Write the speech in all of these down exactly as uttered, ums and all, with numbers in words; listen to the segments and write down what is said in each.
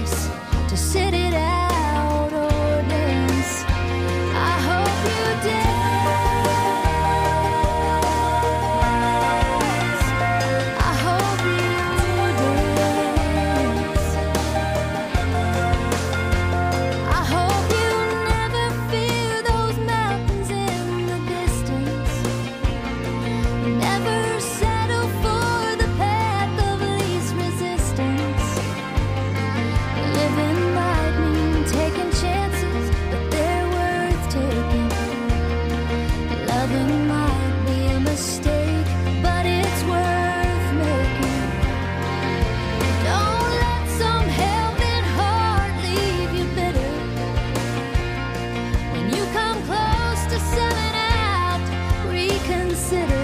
choice to sit it out or dance. I hope you dance. I hope you dance. I hope you never fear those mountains in the distance. Never settle for the path of least resistance. Living might mean taking chances, but they're worth taking. Loving might be a mistake, but it's worth making. Don't let some helping heart leave you bitter. When you come close to selling out, reconsider.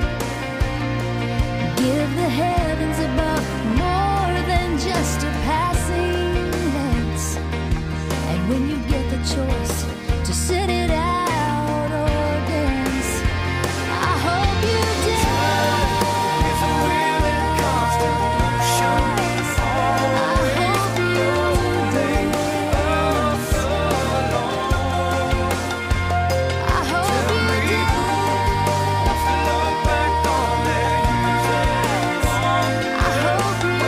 Give the heavens above more than just a passing glance. And when you get the choice to sit it out or dance, I hope you dance. It's a real and constant motion. I hope you dance. So long. I hope you dance. To look back on their years and gone. I hope you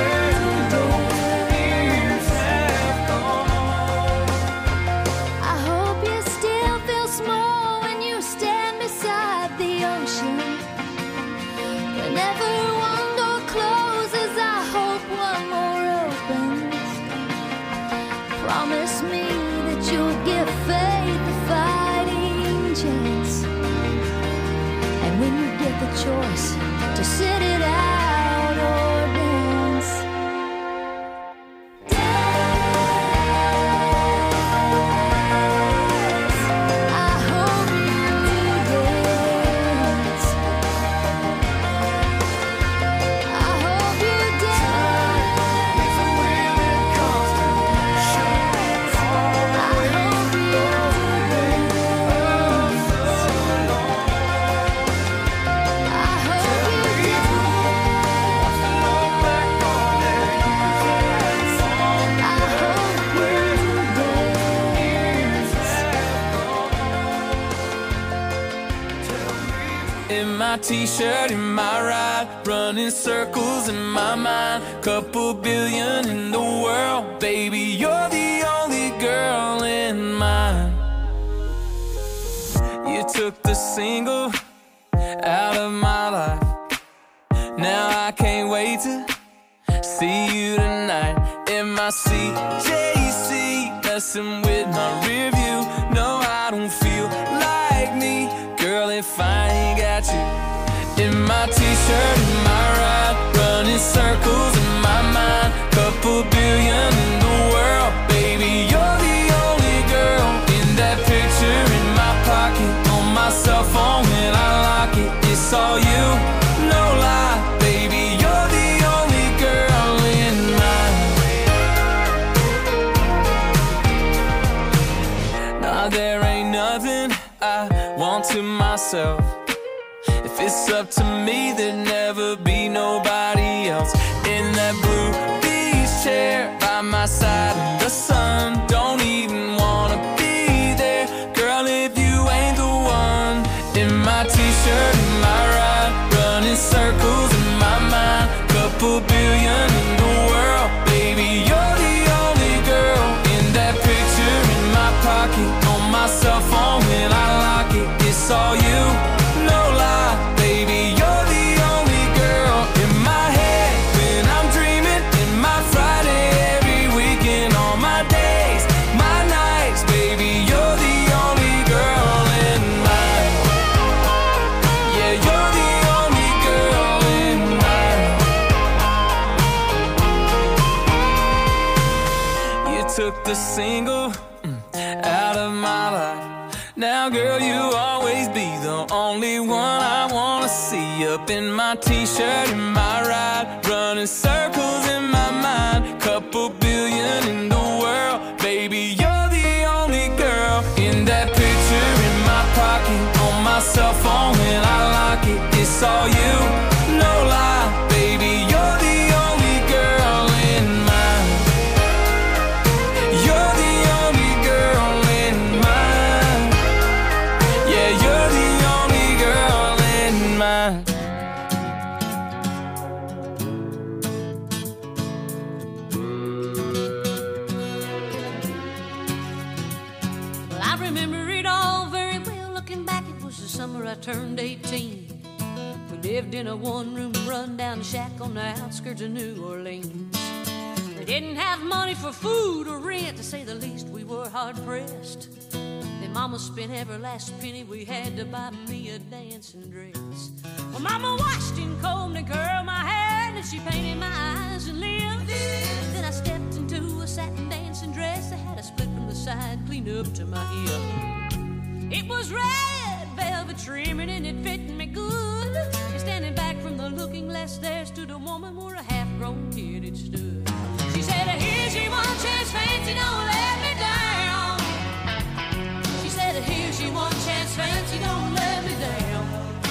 Years have gone. I hope you still feel small when you stand beside the ocean. Whenever one door closes, I hope one more opens. Promise me that you'll give faith a fighting chance. And when you get the choice to sit it out or dance, dance. I hope you dance. I hope you dance. It's a real and constant motion. I hope you dance. I hope you dance. To look back on their years and gone. I hope you dance. In my t-shirt, in my ride, running circles in my mind. Couple billion in the world, baby, you're the only girl in mine. You took the single out of my life. Now I can't wait to see you tonight. In my C J C, messing with my rear view. No, I don't feel like me, girl, if I ain't got you. In my t-shirt, in my ride, running circles in my mind. Couple billion in the world, baby, you're the only girl. In that picture in my pocket, on my cell phone when I lock it, it's all you, no lie, baby, you're the only girl in mine. Nah, there ain't nothing I want to myself. If it's up to me, there'd never be nobody else. In that blue beach chair by my side in the sun, don't even wanna be there, girl, if you ain't the one. In my t-shirt, in my ride, running circles in my mind. Couple billion in the world, baby, you're the only girl. In that picture in my pocket, on my cell phone when I lock it, it's all you, no lie, baby, you're the only girl. In my head when I'm dreaming, in my Friday every weekend, all my days, my nights, baby, you're the only girl in mine. Yeah, you're the only girl in mine. You took the single mm, out of my life. Now, girl, you'll always be the only one I wanna see. Up in my t-shirt, in my ride, running circles in my mind. Couple billion in the world, baby, you're the only girl. In that picture in my pocket, on my cell phone when I lock it, it's all you, no lie, baby, you're the only girl in mine. remember it all very well. Looking back, it was the summer I turned eighteen. We lived in a one-room run-down shack on the outskirts of New Orleans. We didn't have money for food or rent, to say the least. We were hard-pressed. Then Mama spent every last penny we had to buy me a dancing dress. Well, Mama washed and combed and curled my hair, and she painted my eyes and lips. Then I stepped into a satin dancing dress that had a split from the side clean up to my hip. It was red velvet trimming and it fit me good. And standing back from the looking glass there stood a woman where a half-grown kid had stood. She said, here's your one chance, fancy, don't let me down. She said, here's your one chance, fancy, don't let me down.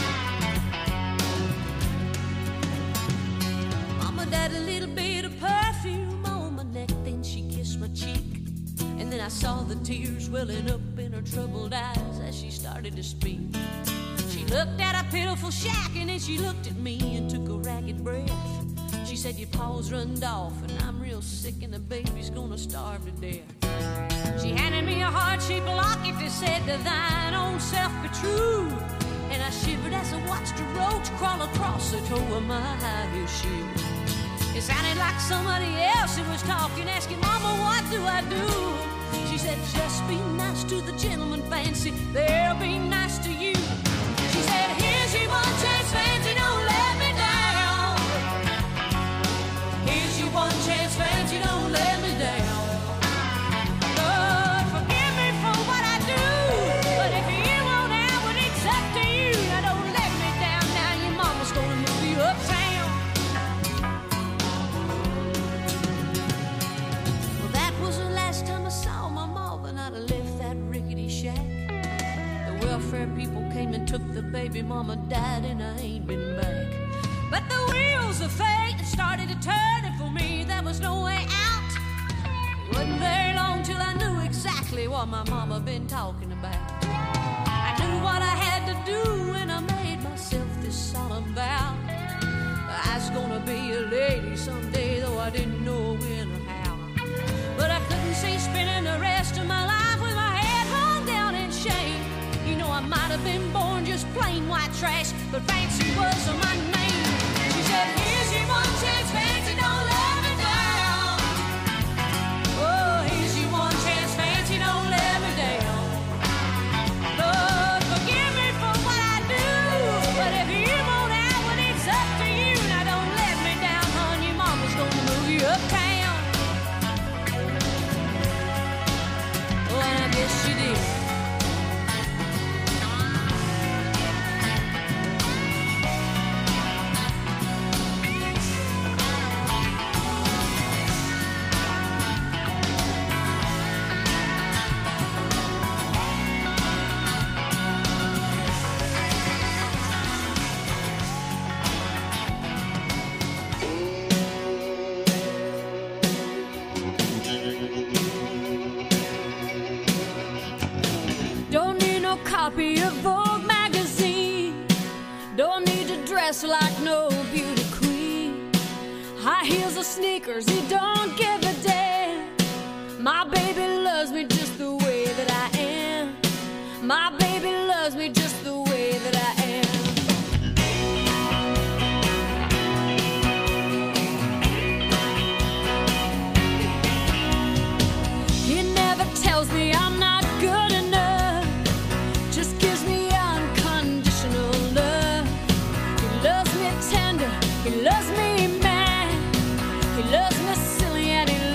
Mama died a little bit of perfume on my neck, then she kissed my cheek. And then I saw the tears welling up in her troubled eyes as she started to speak. She looked at a pitiful shack and then she looked at me and took a ragged breath. She said, your paws runned off and I'm real sick and the baby's gonna starve to death. She handed me a heart-shaped locket that said, to thine own self be true. And I shivered as I watched a roach crawl across the toe of my high-heel shoe. It sounded like somebody else who was talking, asking, Mama, what do I do? She said, just be nice to the gentleman, fancy, they'll be nice to you. She said, here's your one chance, fancy, don't let me down. Here's your one chance, fancy, don't let me down. Lord, forgive me for what I do, but if you won't have it, it's up to you. Now don't let me down, now your mama's gonna move you uptown. Well, that was the last time I saw my mama and I'd left that rickety shack. The welfare people came and took the baby, mama died and I ain't been back. But the wheels of fate started to turn, and for me there was no way out. It wasn't very long till I knew exactly what my mama been talking about. I knew what I had to do and I made myself this solemn vow. I was gonna be a lady someday, though I didn't know when or how. But I couldn't see spending the rest of my life with my head hung down in shame. You know, I might have been born just plain white trash, but fancy was my name. She said, here's your one chance, fancy, don't let me down. Oh, here's your one chance, fancy, don't let me down. Lord, forgive me for what I do, but if you won't have it, it's up to you. Now don't let me down, hon, your mama's gonna move you uptown. Oh, and I guess she did. Copy of Vogue magazine. Don't need to dress like no beauty queen. High heels or sneakers, he don't give a damn. My baby loves me just the way that I am. My baby loves me just the way that I am. He never tells me I'm not good enough. He loves me mad, he loves me silly, and he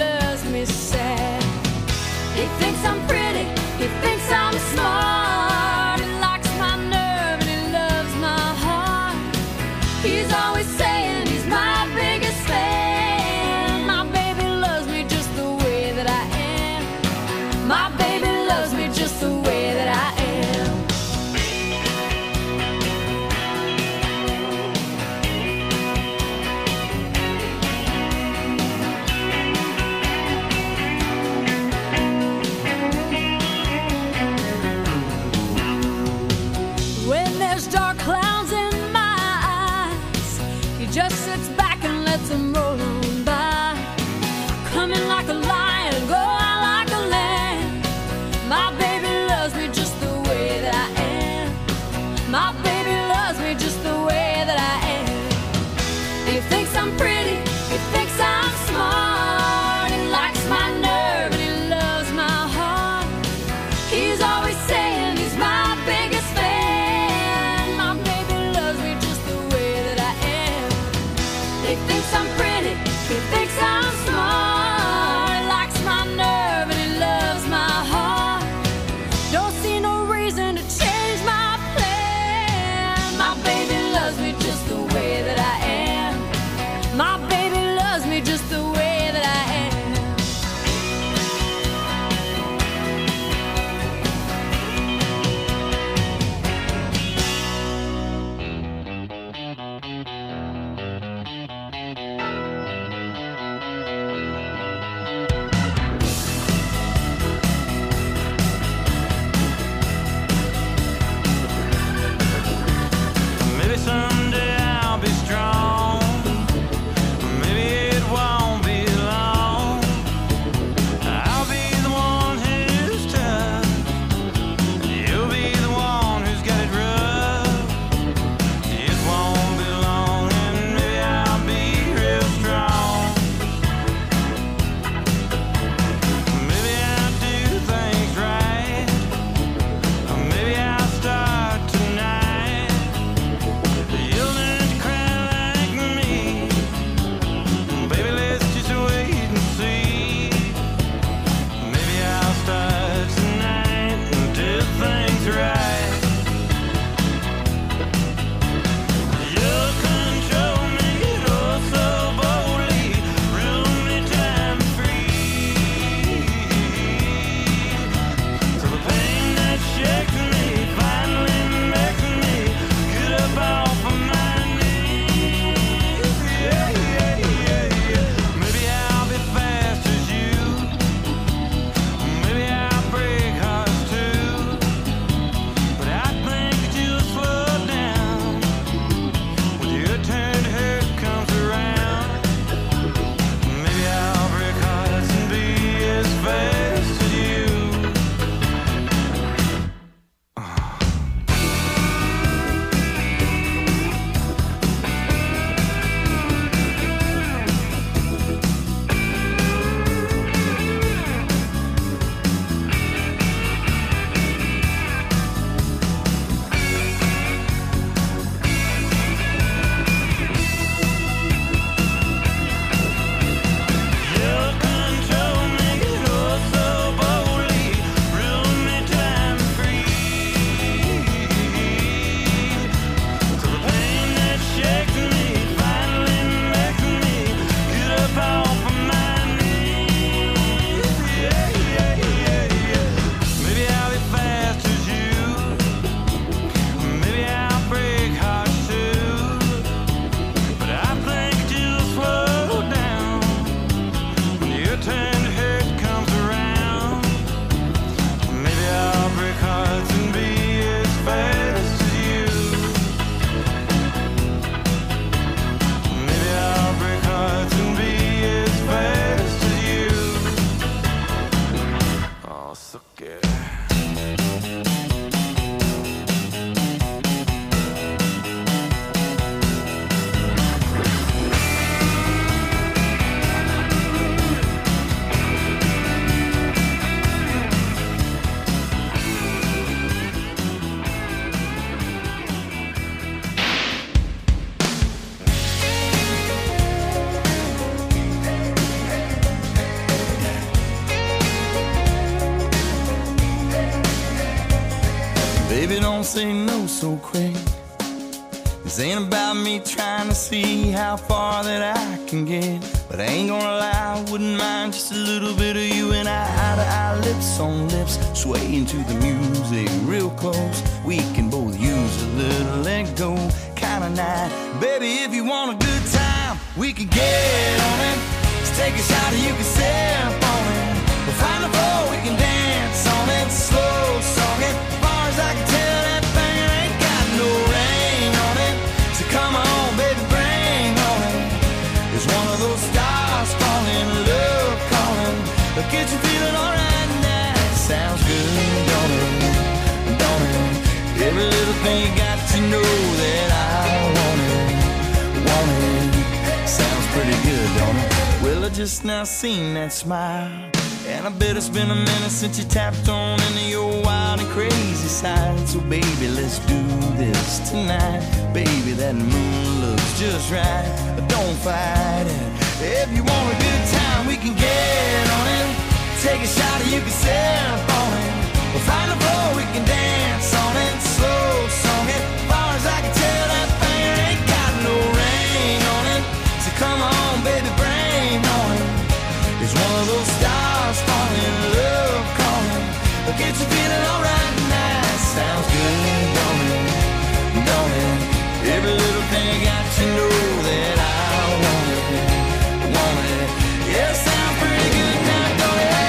Baby, don't say no so quick. This ain't about me trying to see how far that I can get. But I ain't gonna lie, I wouldn't mind just a little bit of you and I, eye to eye, lips on lips, swaying to the music real close. We can both use a little let go kind of night. Baby, if you want a good time, we can get on it. Let's take a shot and you can sip on it. We'll find a floor, we can dance on it. Slow song it, as far as I can tell, that thing ain't got no ring on it. So come on, baby, bring on it. It's one of those stars falling, love calling. But get you feeling alright now. Sounds good, don't it? Don't it? Every little thing you got to know that I want it, want it. Sounds pretty good, don't it? Well, I just now seen that smile, and I bet it's been a minute since you tapped on into your wild and crazy side. So baby, let's do this tonight. Baby, that moon looks just right. Don't fight it. If you want a good time, we can get on it. Take a shot and you can sip on it. We'll find a floor, we can dance on it. Slow song it, as far as I can tell, that thing ain't got no ring on it. So come on, baby, bring on it. It's one of those stars falling, love calling. But get you feeling alright now. Sounds good, don't it? Don't it? Every little thing got to know that I want it, want it. Yeah, sounds pretty good now, don't it?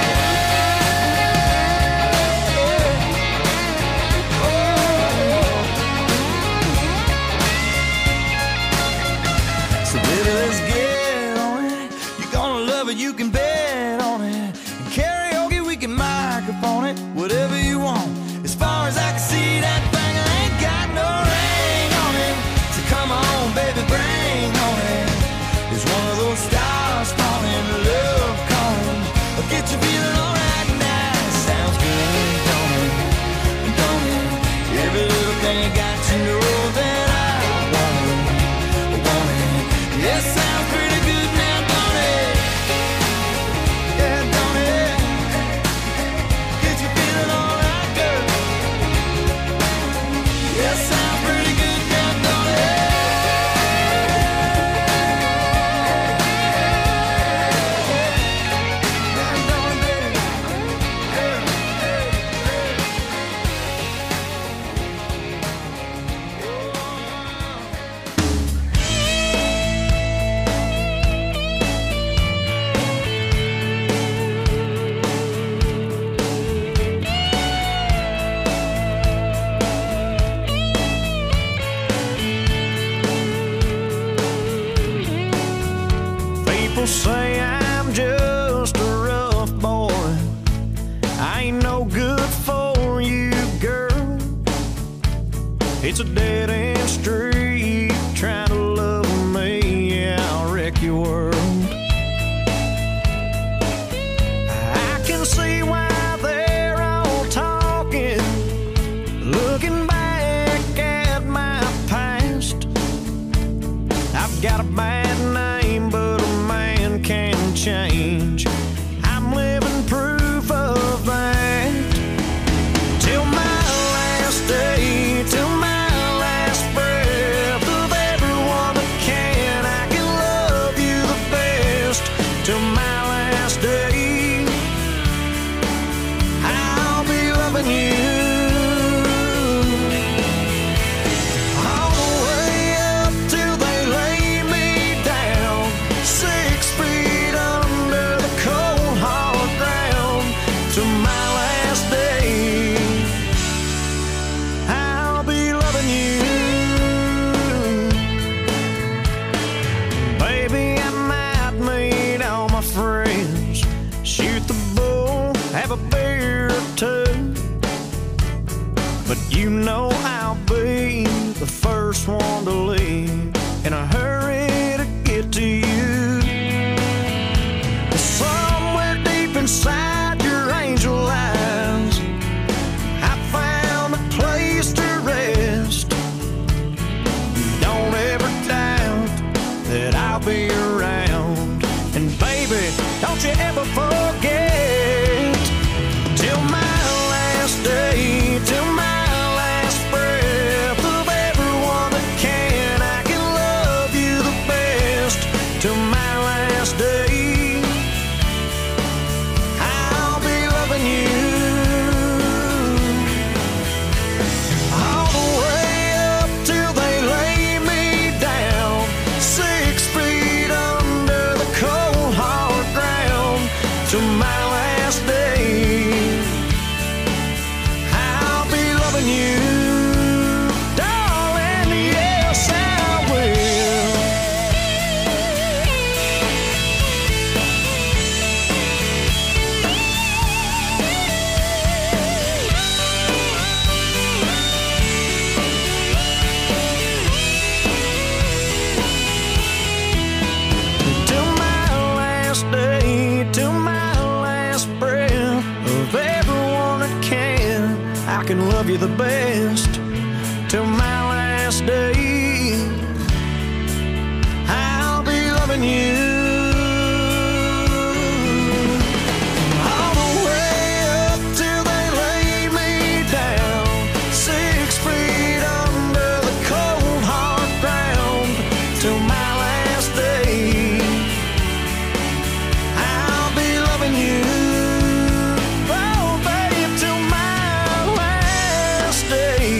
So baby, let's get on it. You're gonna love it, you can bet on it. And karaoke, we can microphone it. Whatever you want. As far as I can see, that thing ain't got no ring on it. So come on, baby, bring on it. It's one of those stars falling, love calling. But get you feeling alright now. Sounds good, don't it? Don't it? Every little thing got to know that I want it, want it. Yeah, sounds pretty good now, don't it? Yeah, don't it? Get you feeling alright, girl. Yeah, sounds pretty good now, don't it? Yeah, don't it, People say I'm just a rough boy. I ain't no good for you, girl. It's a dead-end street trying to love me. Yeah, I'll wreck your world. I can see why they're all talking, looking back at my past. I've got a bad name, but a man can change. I'm living proof of that. Till my last day, till my last breath of everyone that can, I can love you the best. Till my last day, I'll be loving you. All the way up till they lay me down, six feet under the cold hard ground. Till my last day, I'll be loving you. Baby, I might meet all my friends, shoot the bull, have a beer or two, but you know I'll be the first one to leave in a hurry to get to you. Somewhere deep inside your angel eyes, I found a place to rest. Don't ever doubt that I'll be around. And baby, don't you ever forget, till my last day, till my last to my last day. I'll be loving you, darling, yes I will. Till my last day, till my last breath of everyone that can, I can love you the best. Till my last day, I'll be loving you. All the way up till they lay me down, six feet under the cold hard ground. Till my last day, I'll be loving you. Oh, babe, till my last day.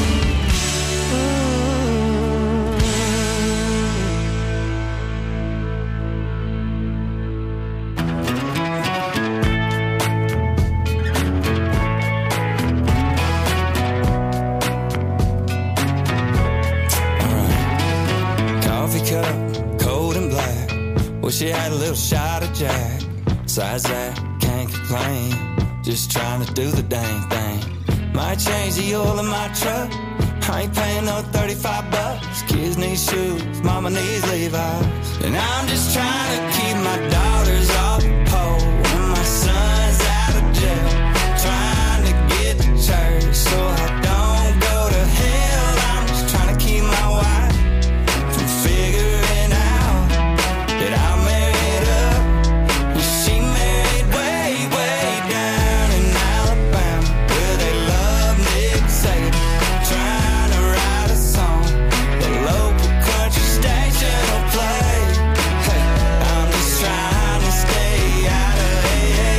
Coffee cup, cold and black. Wish you had a little shot of Jack. Besides that, can't complain. Just trying to do the dang thing. Might change the oil in my truck. I ain't paying no thirty-five bucks. Kids need shoes, mama needs Levi's. And I'm just trying to keep my daughters off the pole and my son's out of jail. Trying to get to church so I don't go to hell. I'm just trying to keep my wife from figuring out that I married up and she married way, way down in Alabama, where they love Nick Saban. Trying to write a song the local country station will play. Hey, I'm just trying to stay out of A A.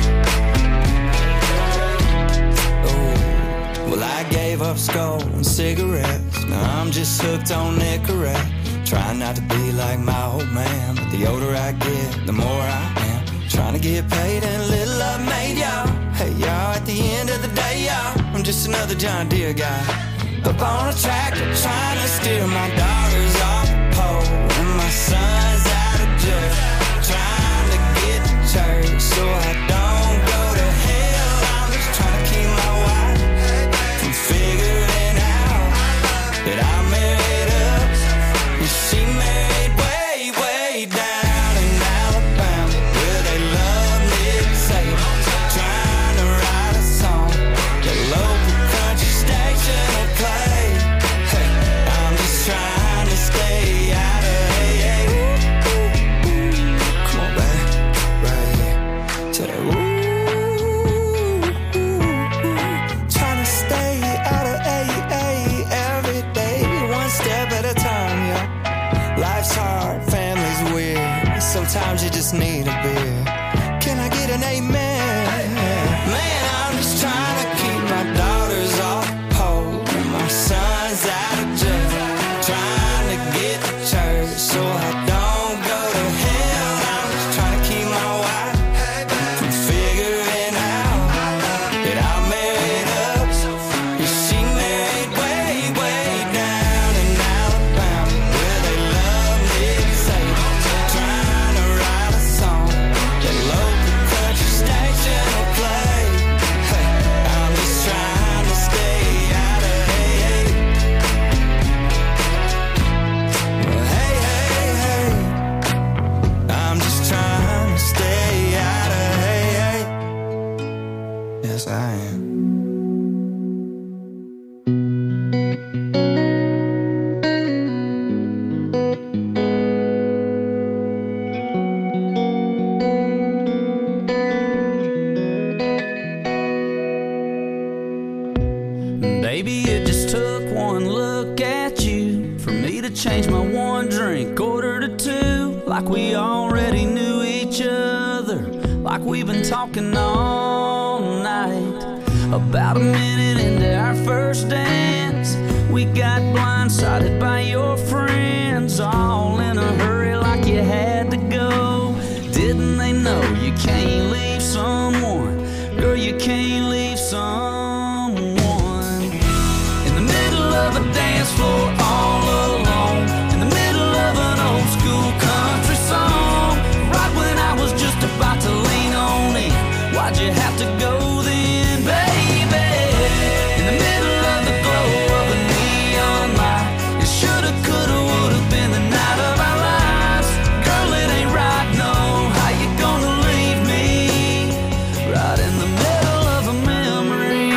Oh, well, I gave up skull and cigarettes. Now I'm just hooked on Nicorette. Trying not to be like my old man, but the older I get, the more I am. Trying to get paid and a little love made, y'all. Hey, y'all, at the end of the day, y'all, I'm just another John Deere guy. Up on a tractor, trying to steer my daughters off the pole and my son's out of jail. Trying to get to church so I don't go to hell. I'm just trying to keep my wife from figuring out that I married up and she married way, way down in Alabama, where they love Nick Saban. Trying to write a song the local country station will play. Hey, I'm just trying to stay out of A A. Come on back, right here. Tell that ooh, trying to stay out of A A every day, one step at a time, yeah. Life's hard, family's weird. Sometimes you just need a beer. Can I get an amen? Man, I'm just trying to keep my daughters off the pole and my son's out of jail. Trying to get to church so I don't go to hell. I'm just trying to keep my wife from figuring out that I married up and she married way, way down in Alabama, where they love Nick Saban. Trying to write a song that local country station will play. Hey, I'm just trying to stay out of A A. Well, hey, hey, hey, I'm just trying to stay out of A A. Yes, I am. Baby, it just took one look at you for me to change my one drink order to two. Like we already knew each other, like we've been talking all night. About a minute into our first dance, we got blindsided by your friends, all in a hurry like you had to go. Didn't they know you can't leave someone, girl, you can't leave someone in the middle of a dance floor all alone, in the middle of an old school country song, right when I was just about to lean on in. Why'd you have to go then, baby? In the middle of the glow of a neon light, it shoulda, coulda, woulda been the night of our lives. Girl, it ain't right, no. How you gonna leave me right in the middle of a memory?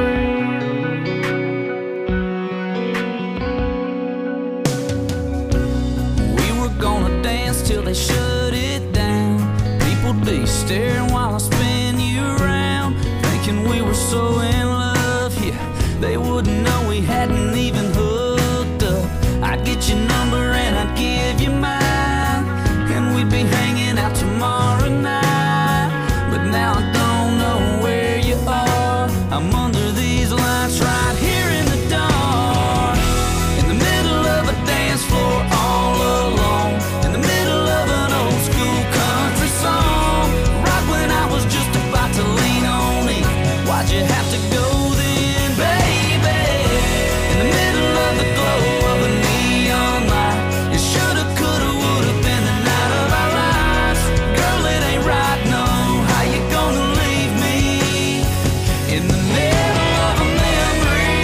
We were gonna dance till they shut it down. People'd be staring while I spin you around, thinking we were so in love, yeah. They wouldn't know we hadn't even hooked up. I'd get your number and I'd give you mine, and we'd be hanging out tomorrow night. But now I don't know where you are. I'm under these lights right here in the dark, in the middle of a dance floor all alone, in the middle of an old school country song, right when I was just about to lean on in. Why'd you have to go then, baby? In the middle of the glow of a neon light, it shoulda, coulda, woulda been the night of our lives. Girl, it ain't right, no. How you gonna leave me in the middle of a memory?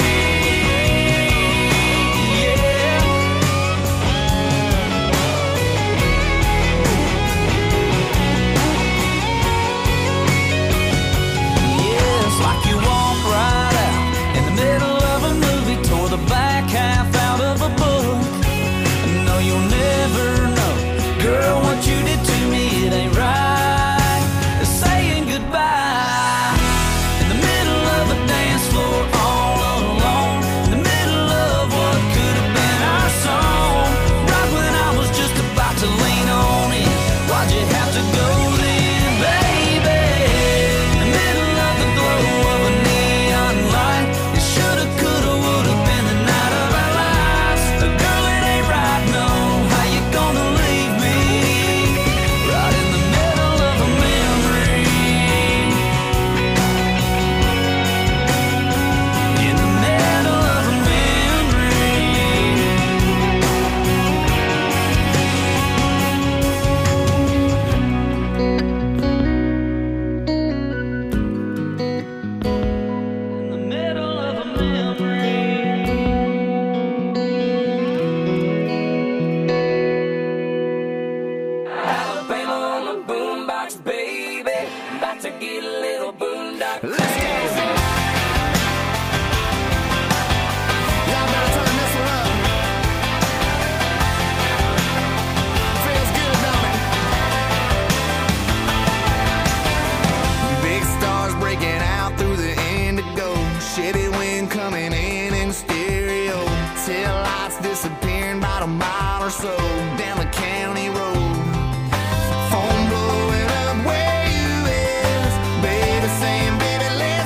Yeah. Yeah, it's like you walked right out in the middle of a movie, tore the back half out of a book. No, you'll never know, girl, what you did to me, it ain't right. Saying goodbye in the middle of a dance floor all alone, in the middle of what could have been our song, right when I was just about to lean on in. Why'd you have to go then, baby? In the middle of the glow of a neon light, it shoulda, coulda, woulda been the night of our lives. Girl, it ain't right, no. How you gonna leave me right in the middle of a memory? In the middle of a memory. In the middle of a memory. Alabama on the boombox, baby. About to get a little boondock. Let's go. Y'all better turn this one up. Feels good, don't it? Big stars breaking out through the indigo. Shitty wind coming in in stereo. Tail lights disappearing about a mile or so down the county road. Phone blowing up where you is. Baby saying, baby, let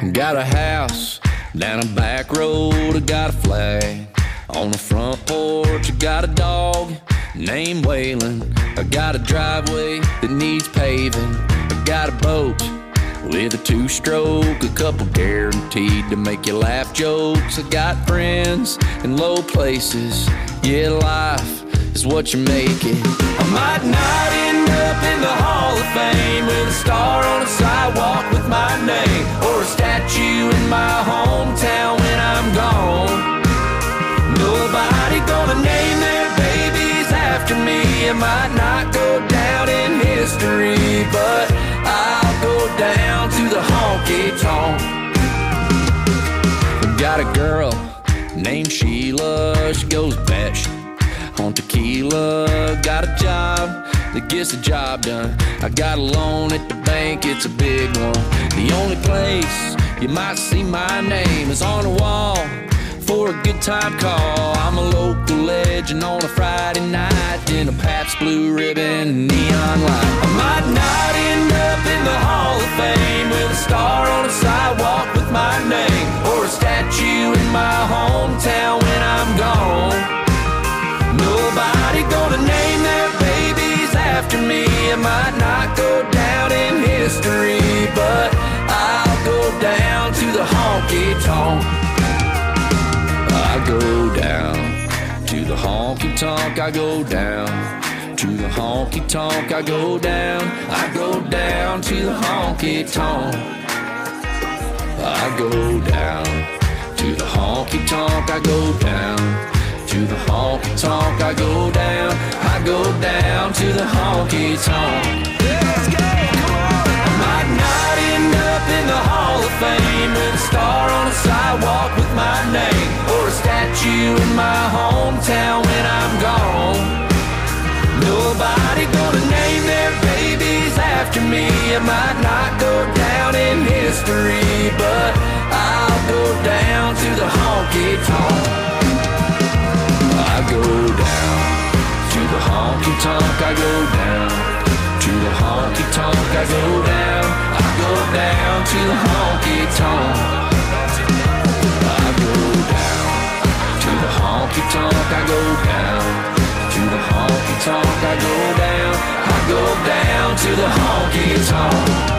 Got a house down a back road, I got a flag on the front porch. I got a dog named Waylon. I got a driveway that needs paving. I got a boat with a two-stroke, a couple guaranteed to make you laugh jokes. I got friends in low places. Yeah, life is what you make it. I might not end up in the Hall of Fame with a star on a sidewalk with my name, or a statue in my hometown when I'm gone. Nobody gonna name their babies after me. It might not go down in history, but I'll go down to the honky-tonk. Got a girl named Sheila, she goes batshit on tequila. Got a job that gets the job done. I got a loan at the bank, it's a big one. The only place you might see my name is on the wall for a good time call. I'm a local legend on a Friday night in a Pabst Blue Ribbon and neon light. I might not end up in the Hall of Fame with a star on a sidewalk with my name, or a statue in my hometown when I'm gone. Nobody gonna name their babies after me. It might not go down in history, but I'll go down to the honky-tonk. I go down to the honky-tonk. I go down to the honky-tonk. I go down. I go down to the honky-tonk. I go down to the honky-tonk. I go down to the honky-tonk. I go down. I go down to the honky-tonk. Let's go, come on! I might not end up in the Hall of Fame with a star on a sidewalk with my name, or a statue in my hometown when I'm gone. Nobody gonna name their babies after me. It might not go down in history, but I'll go down to the honky-tonk. I go down to the honky-tonk. I go down to the honky-tonk. I go down. I go down to the honky-tonk. I go down to the honky-tonk. I go down to the honky-tonk. I go down. I go down to the honky-tonk.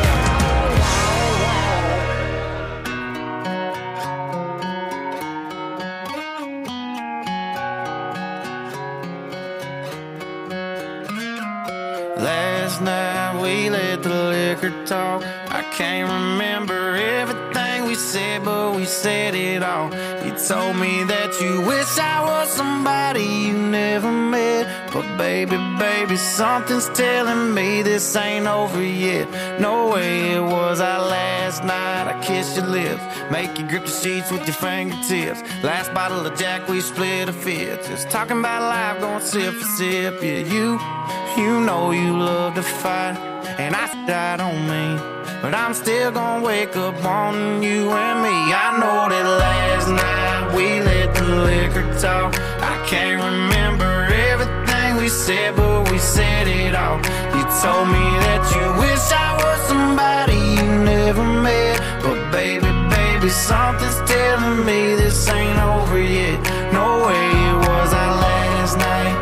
Last night we let the liquor talk. I can't remember everything we said, but we said it all. You told me that you wish I was somebody you never met, but baby, baby, something's telling me this ain't over yet. No way it was our last night. I kissed your lips, make you grip the sheets with your fingertips. Last bottle of Jack, we split a fifth. Just talking about life, going sip for sip. Yeah, you, you know you love to fight, and I died on me, but I'm still gonna wake up wanting you and me. I know that last night we let the liquor talk. I can't remember everything we said, but we said it all. You told me that you wish I was somebody you never met, but baby, baby, something's telling me this ain't over yet. No way it was our last night.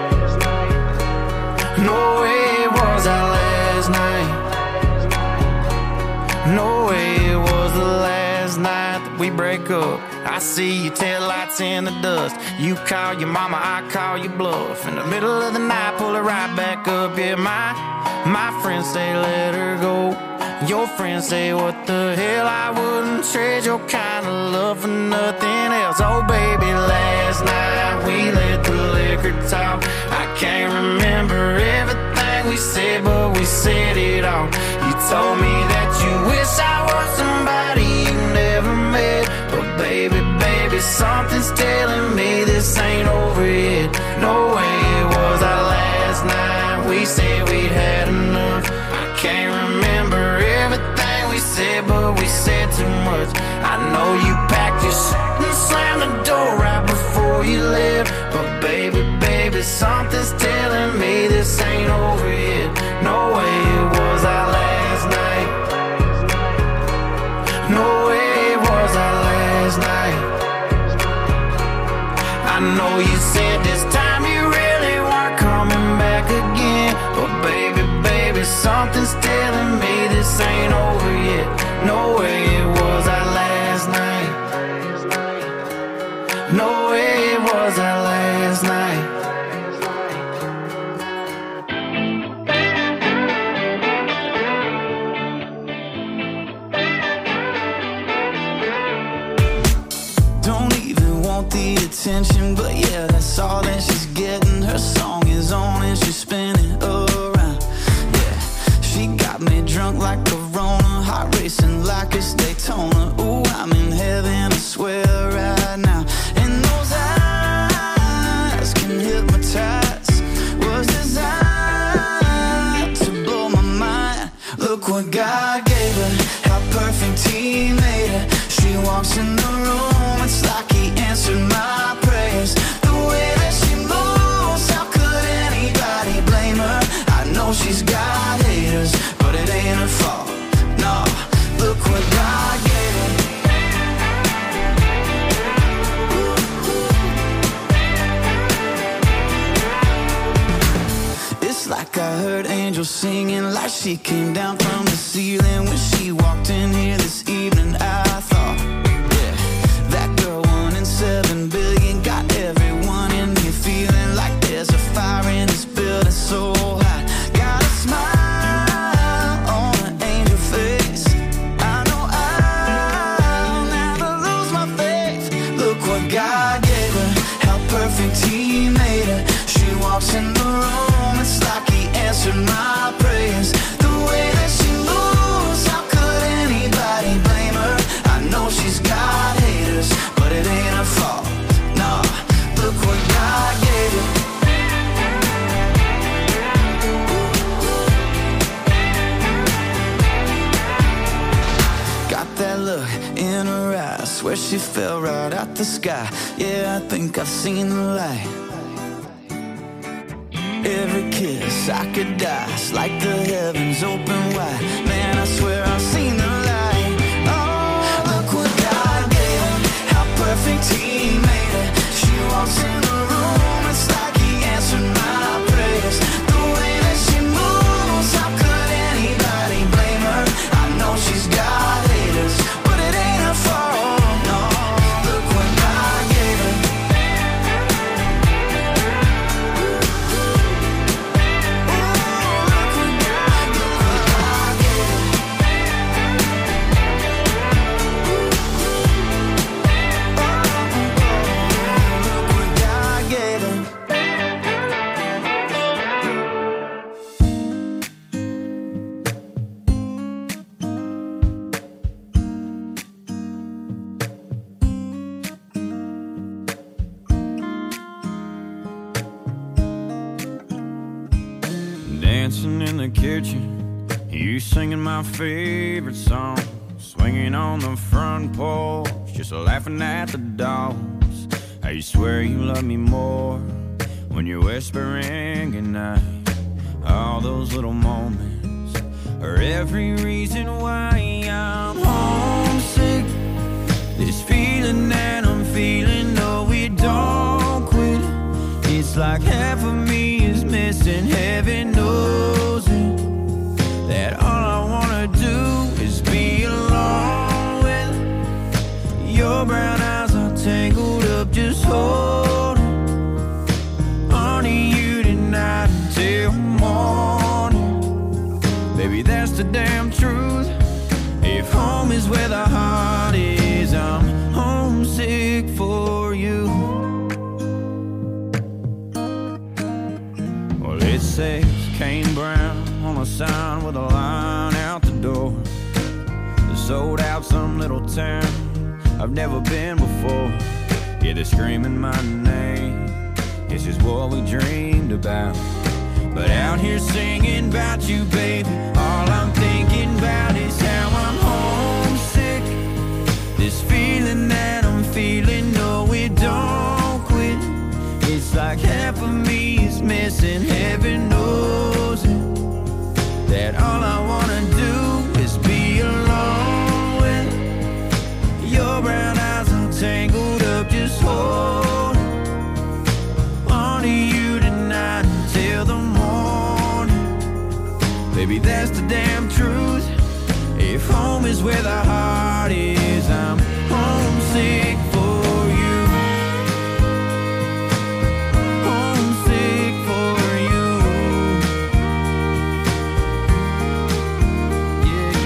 No way it was our last night. No way it was the last night that we break up. I see your taillights in the dust. You call your mama, I call your bluff. In the middle of the night, pull her right back up. Yeah, my, my friends say let her go. Your friends say what the hell, I wouldn't trade your kind of love for nothing else. Oh baby, last night we let the liquor talk. I can't remember everything we said, but we said it all. You told me that you wish I was somebody you never met, but baby, baby, something's telling me this ain't over yet. No way it was our last night. We said we'd had enough. I can't remember everything we said, but we said too much. I know you packed your shit and slammed the door right before you left, but baby, baby, something's telling me this ain't over yet. No way it was our last night. No way know you said this time you really weren't coming back again. But baby, baby, something's telling me this ain't over yet. No way it was our last night. No way it was our last night. The attention, but yeah, that's all that she's getting. Her song is on and she's spinning around. Yeah, she got me drunk like Corona, heart racing like it's Daytona. Ooh, I'm in heaven, I swear right now. And those eyes can hypnotize, was designed to blow my mind. Look what God gave her, how perfect He made her. She walks in the room, it's like He answered my prayers. The way that she moves, how could anybody blame her? I know she's got haters, but it ain't her fault. No, look what God gave her. It's like I heard angels singing, like she came down from the ceiling when she walked in here this evening. I thought, yeah, that girl one in seven billion got everyone in here feeling like there's a fire in this building so hot. Got a smile on an angel face. I know I'll never lose my faith. Look what God gave her, how perfect He made her. She walks in the room, it's like He answered my prayers. The way that she moves, how could anybody blame her? I know she's got haters, but it ain't her fault. No, look what God gave her. Got that look in her eyes, swear she fell right out the sky. Yeah, I think I've seen the light. Every kiss I could die, it's like the heavens open wide. Man, I swear I've seen the light. Oh, look what God gave her, how perfect He made her. She walks in the room, it's like He answered my prayers. The way that she moves, how could anybody blame her? I know she's got haters, but it ain't her fault. No, look what God gave her. Dancing in the kitchen, you singing my favorite song, swinging on the front porch, just laughing at the dogs. I swear you love me more when you're whispering goodnight. All those little moments are every reason why I'm homesick. This feeling that I'm feeling, no, it don't quit. It's like half of me is missing, heaven knows it. That all I wanna do is be alone with your brown eyes are tangled up, just holding onto you tonight until morning. Baby, that's the damn truth. If home is where the heart is, I'm homesick for you. Well, it says Kane Brown on a sign with a line out the door. They sold out some little town I've never been before. Yeah, they're screaming my name. This is what we dreamed about. But out here singing about you, baby, all I'm thinking about is how I'm homesick. This feeling that I'm feeling, no, it don't quit. It's like half of me is missing, heaven knows it. That all I wanna do is be alone with your brown eyes all tangled up, just holding Baby, that's the damn truth. If home is where the heart is, I'm homesick for you. Homesick for you. Yeah,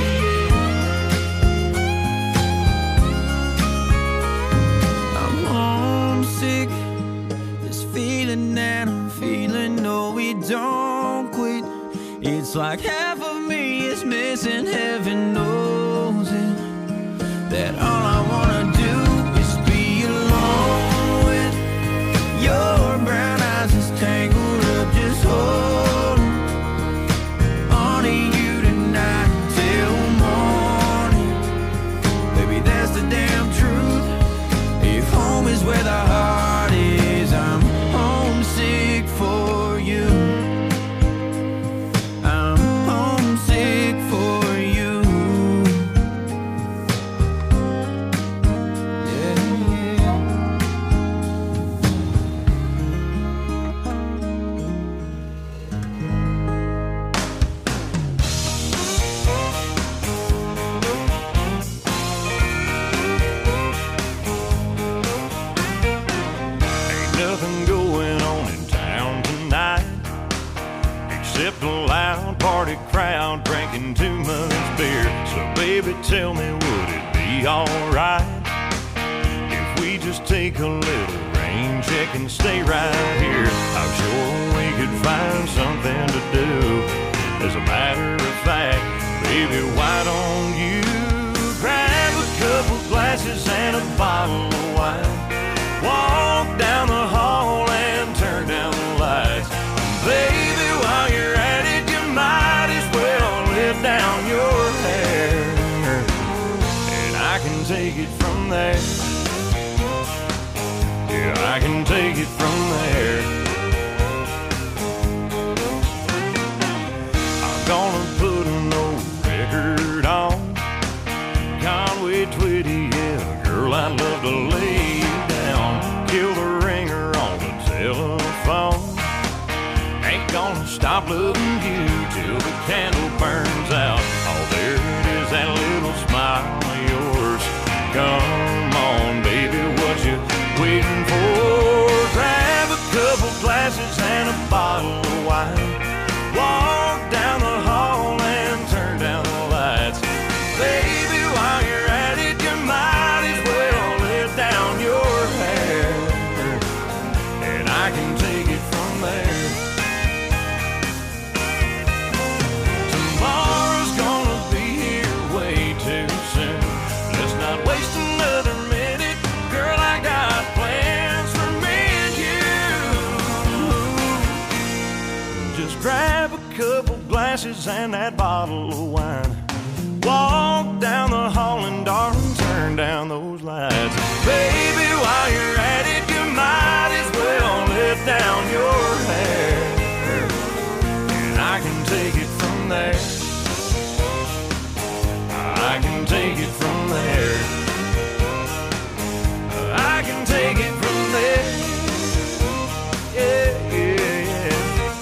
yeah. I'm homesick. This feeling that I'm feeling, no, we don't quit. It's like half of me is missing, heaven knows it. That all I wanna do is be alone with your brown eyes just tangled up, just holding on to you tonight till morning. Baby, that's the damn truth. If home is where the heart is, I'm homesick for you. Crowd drinking too much beer. So baby, tell me, would it be alright if we just take a little rain check and stay right here? I'm sure we could find something to do. As a matter of fact, baby, why don't you grab a couple glasses and a bottle of wine, walk down the hall and turn down the lights. Baby, while you're at it, you might as well let down your hair, and I can take it from there. Yeah, I can take it from there. I'm gonna put an old record on Conway Twitty, yeah, girl, I'd love to lay you down. Kill the ringer on the telephone. Ain't gonna stop loving you till the candle burns out. Oh, there it is, that little smile of yours. Come on, baby, what you waiting for? Grab a couple glasses and a bottle of wine, walk down the hall and turn down the lights. Baby, while you're at it, you might as well let down your hair, and I can take it from there. Grab a couple glasses and that bottle of wine, walk down the hall and darling, turn down those lights. Baby, while you're at it, you might as well let down your hair, and I can take it from there. I can take it from there. I can take it from there. Yeah, yeah, yeah.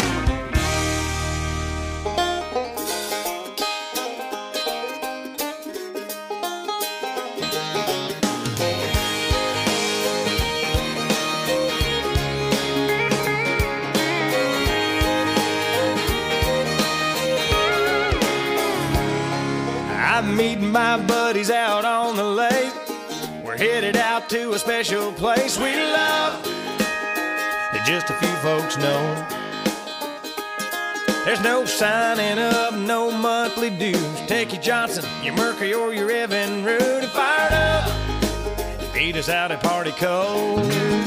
I'm meeting my buddies out on the lake. We're headed out to a special place we love that just a few folks know. There's no signing up, no monthly dues. Take your Johnson, your Mercury, or your Evan Rude and fired up. Meet us out at Party Cove.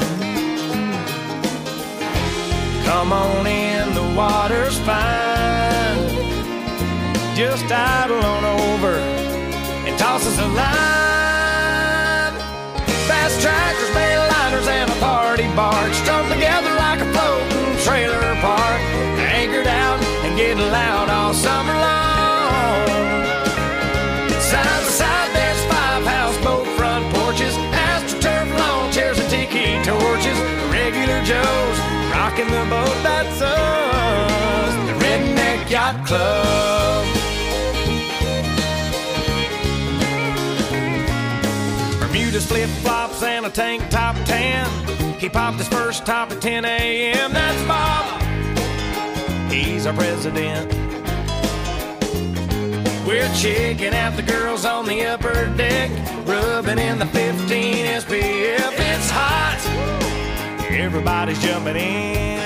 Come on in, the water's fine. Just idle on over and toss us a line. Fast tractors, mainliners, and a party barge strung together like a floating trailer park. Anchored out and getting loud all summer long. Side by side, there's five houseboat front porches, AstroTurf lawn chairs and tiki torches. Regular Joes rocking the boat, that's us, the Redneck Yacht Club. his flip-flops and a tank top tan. He popped his first top at ten a.m. That's Bob. He's our president. We're checking out the girls on the upper deck, rubbing in the fifteen S P F. It's hot. Everybody's jumping in.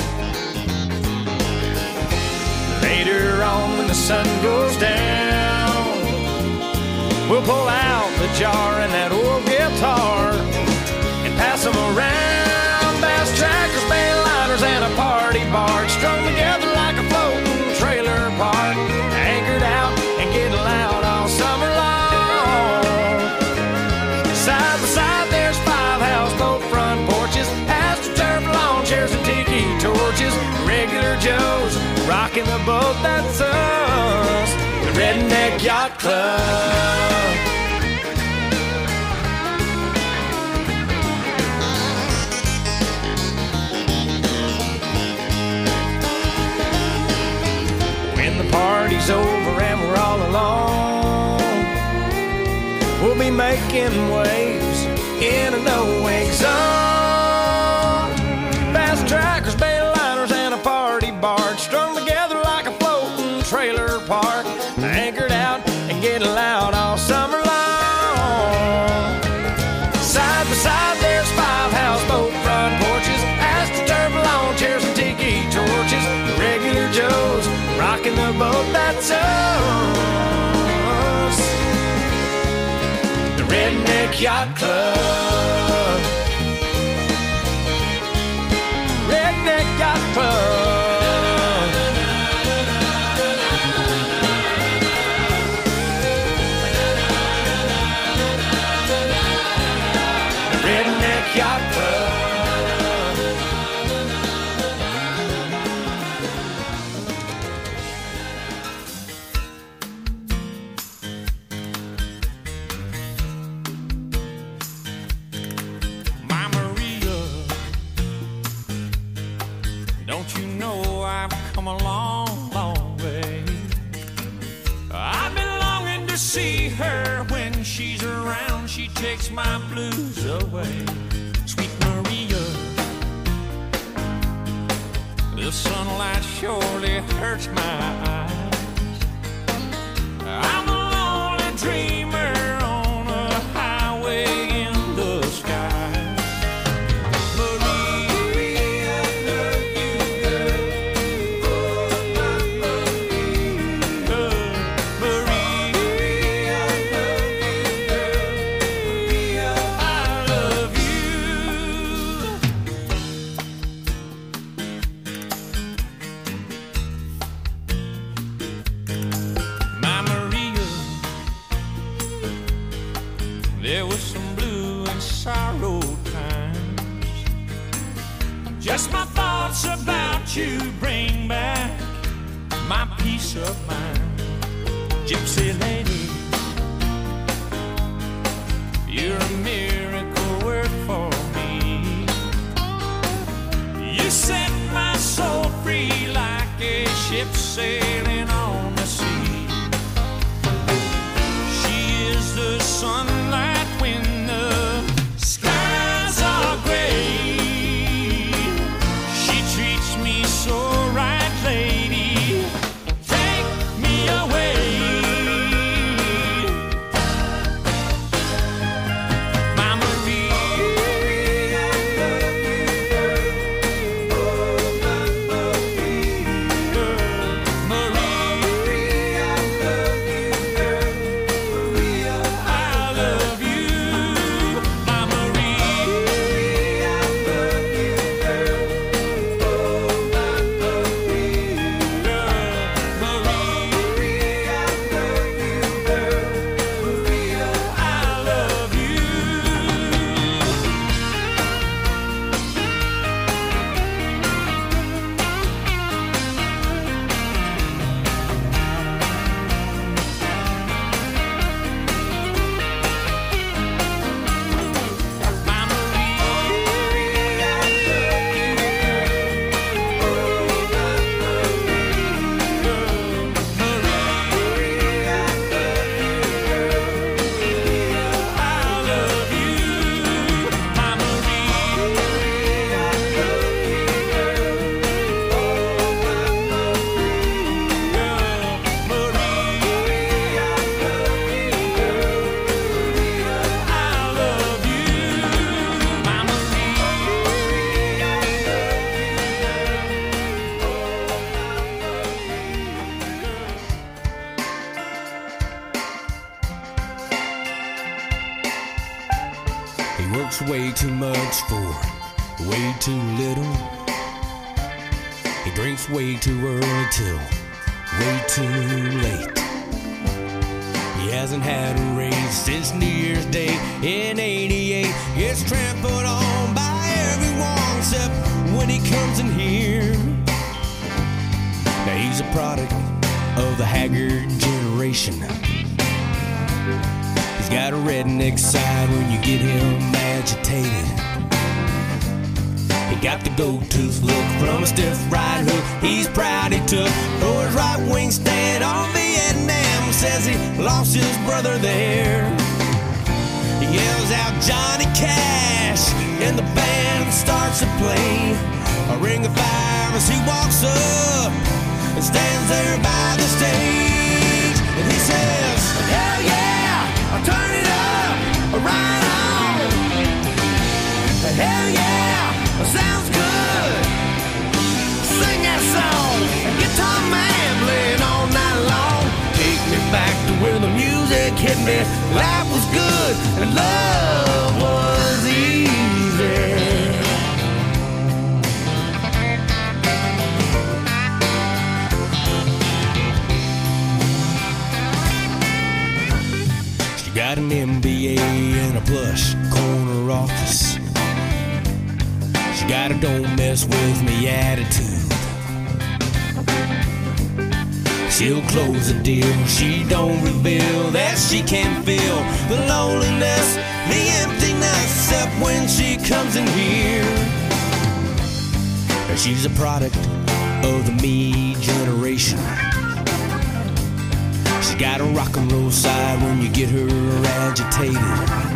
Later on when the sun goes down, we'll pull out the jar and that old guitar and pass them around. Bass trackers, bayliners, and a party barge strung together like a floating trailer park, anchored out and getting loud all summer long. Side by side there's five houseboat front porches, astroturf lawn chairs and tiki torches. Regular Joes rocking the boat, that's us, the Redneck Yacht Club. When the party's over and we're all alone, we'll be making waves in a no-wake zone. Fast trackers, bayliners, and a party barge strung together like a floating trailer park, anchored out and getting loud all summer long. Side by side there's five houseboat front porches, astroturf lawn chairs and tiki torches. Regular Joes rocking the boat, that's us, the Redneck Yacht Club. Redneck Yacht Club. The Redneck Yacht Club. My Maria, don't you know I've come a long, long way? I've been longing to see her. When she's around, she takes my blues away. Sweet Maria, the sunlight surely hurts my eyes. I'm a lonely dreamer on a highway in the sky. Maria, love you, girl. Maria, love you, girl. I love you. My Maria, there was some blue and sorrow times. Just my thoughts about you bring back my peace of mind. Gypsy lady, you're a miracle work for me. You set my soul free like a ship sailing on the sea. She is the sunlight when the skies are gray. She treats me so right, lady. Take me away. My Maria, girl, Maria. smokes way too much for way too little. He drinks way too early till way too late. He hasn't had a raise since New Year's Day in eighty-eight. Gets trampled on by everyone except when he comes in here. Now he's a product of the haggard generation. He's got a redneck side when you get him agitated. He got the gold-tooth look from a stiff right hook he's proud he took for his right wing stand on Vietnam. Says he lost his brother there. He yells out Johnny Cash and the band starts to play a ring of fire as he walks up and stands there by the stage. And he says, hell yeah, I'll turn it up, right on. Hell yeah, sounds good. Sing that song, guitar man playing all night long. Take me back to where the music hit me. Life was good and love was easy. She got an M B A and a plush corner office. She got a don't mess with me attitude. She'll close a deal, she don't reveal that she can feel the loneliness, the emptiness, except when she comes in here. She's a product of the me generation. She's got a rock and roll side when you get her agitated.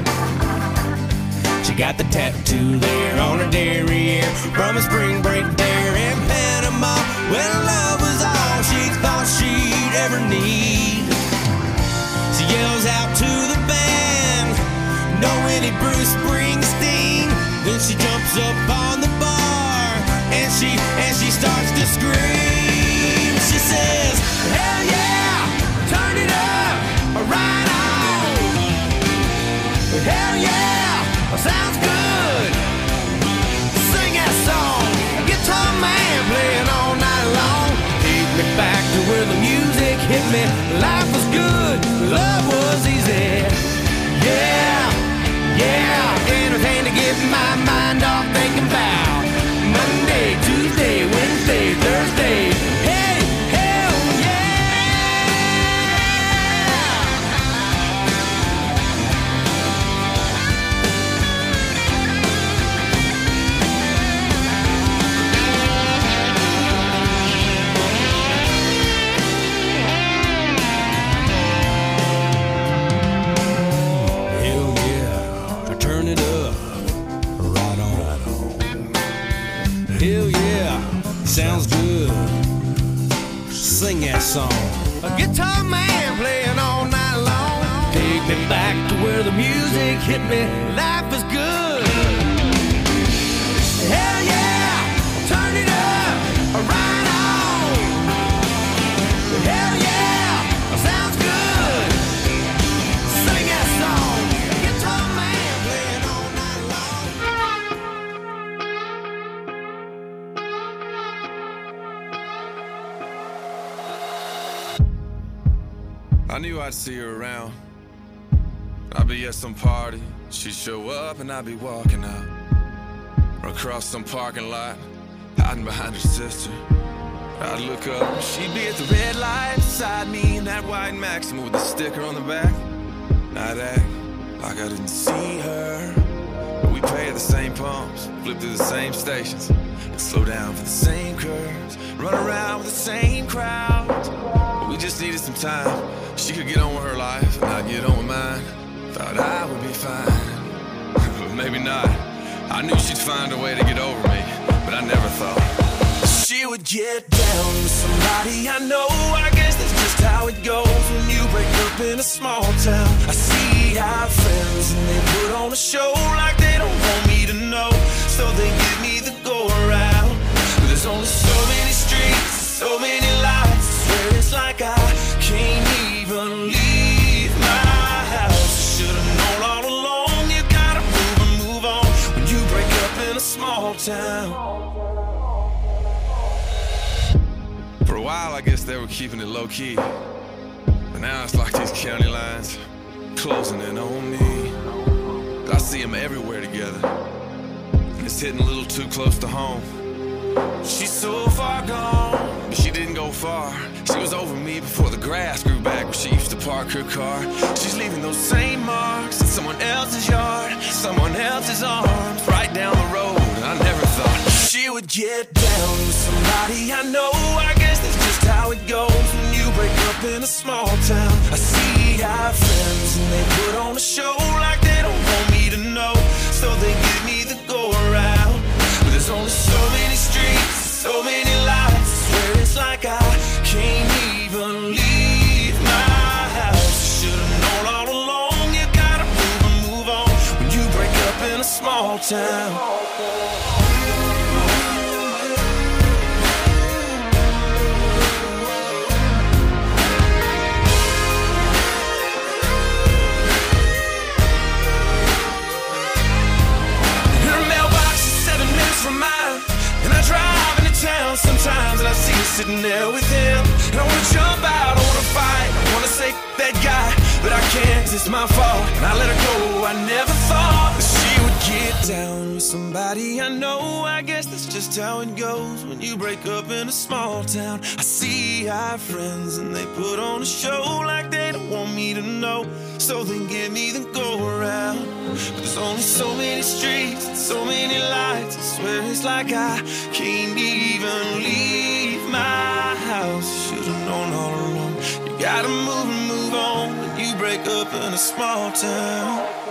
She got the tattoo there on her derriere from a spring break there in Panama when love was all she thought she'd ever need. She yells out to the band, "No any Bruce Springsteen." Then she jumps up on the bar and she and she starts to scream. She says, "Hell yeah, turn it up, right on. Hell yeah, sounds good. Sing that song, guitar man playing all night long. Take me back to where the music hit me. Life was good, love was easy. Yeah, yeah, anything to get my mind off thinking about Monday, Tuesday, Wednesday, Thursday. Hey, hell sounds good. Sing that song. A guitar man playing all night long. Take me back to where the music hit me. Life is good. Hell yeah, turn it up, right on. Hell yeah, sounds good. Sing that song. A guitar man playing all night long. I knew I'd see her around. I'd be at some party, she'd show up and I'd be walking out. Or across some parking lot, hiding behind her sister. I'd look up, she'd be at the red light beside me in that white Maxima with the sticker on the back. I'd act like I didn't see her, but we pay at the same pumps, flip through the same stations, and slow down for the same curves, run around with the same crowds. But we just needed some time. She could get on with her life, and I'd get on with mine. Thought I would be fine, but maybe not. I knew she'd find a way to get over me, but I never thought she would get down with somebody I know. I guess that's just how it goes when you break up in a small town. I see our friends and they put on a show like they don't want me to know, so they give me the go around. But there's only so many streets, so many lights. I swear it's like I can't even leave my house. Should've known all along, you gotta move and move town. For a while, I guess they were keeping it low key. But now it's like these county lines closing in on me. I see them everywhere together. It's hitting a little too close to home. She's so far gone, but she didn't go far. She was over me before the grass grew back where she used to park her car. She's leaving those same marks in someone else's yard, someone else's arms, right down the road. And I never thought she would get down with somebody I know. I guess that's just how it goes when you break up in a small town. I see our friends and they put on a show like they don't want me to know, so they give me the go around. But there's only so many streets, so many lights, I swear it's like I can't even leave my house. Should've known all along, you gotta move and move on when you break up in a small town. From mine, and I drive into town sometimes, and I see her sitting there with him, and I wanna jump out, I wanna fight, I wanna say that guy, but I can't, 'cause it's my fault, and I let her go. I never thought that she would get down with somebody I know. I guess that's just how it goes when you break up in a small town. I see our friends and they put on a show like they don't want me to know, so they give me the go around. But there's only so many streets and so many lights, I swear it's like I can't even leave my house. Should've known all along, you gotta move and move on when you break up in a small town.